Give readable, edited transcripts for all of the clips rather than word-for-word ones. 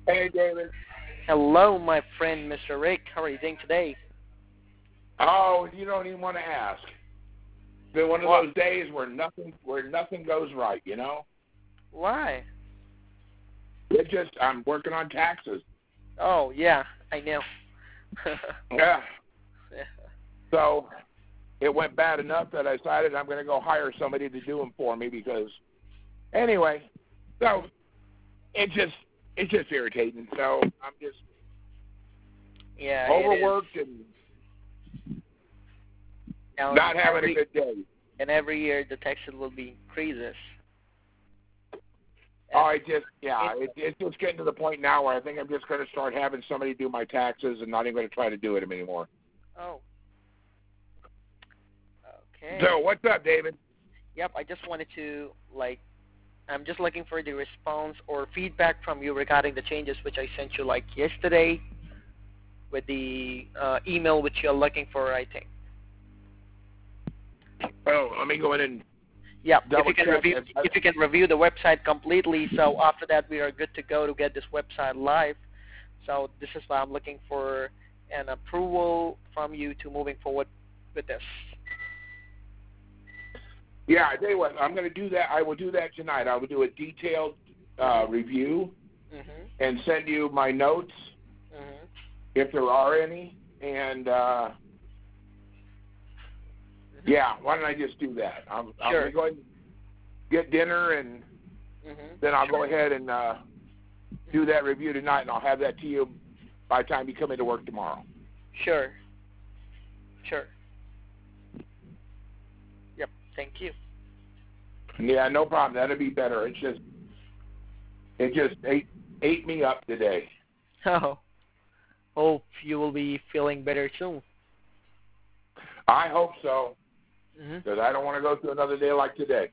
Hey, David. Hello, my friend, Mr. Rick. How are you doing today? Oh, you don't even want to ask. It's been one of those days where nothing goes right, you know? Why? I'm working on taxes. Oh, yeah, I know. Yeah. So it went bad enough that I decided I'm going to go hire somebody to do them for me because, anyway, so it's just irritating. So I'm just overworked and not having a good day. And every year the taxes will be increases. It's just getting to the point now where I think I'm just going to start having somebody do my taxes and not even going to try to do it anymore. Oh. Okay. So what's up, David? Yep, I just wanted to, I'm just looking for the response or feedback from you regarding the changes which I sent you, yesterday with the email which you're looking for, I think. Oh, let me go in and if you can review the website completely, so after that we are good to go to get this website live. So this is why I'm looking for an approval from you to moving forward with this. Yeah, I tell you what, I'm going to do that. I will do that tonight. I will do a detailed review and send you my notes if there are any. And yeah, why don't I just do that? I'm going to go ahead and get dinner, and then I'll go ahead and do that review tonight, and I'll have that to you by the time you come into work tomorrow. Sure. Yep, thank you. Yeah, no problem. That'll be better. It just ate me up today. Oh, hope you will be feeling better soon. I hope so, because I don't want to go through another day like today.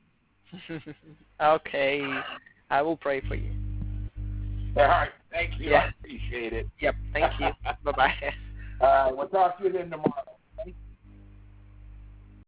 Okay, I will pray for you. All right, thank you. Yeah. I appreciate it. Yep, thank you. Bye-bye. We'll talk to you then tomorrow.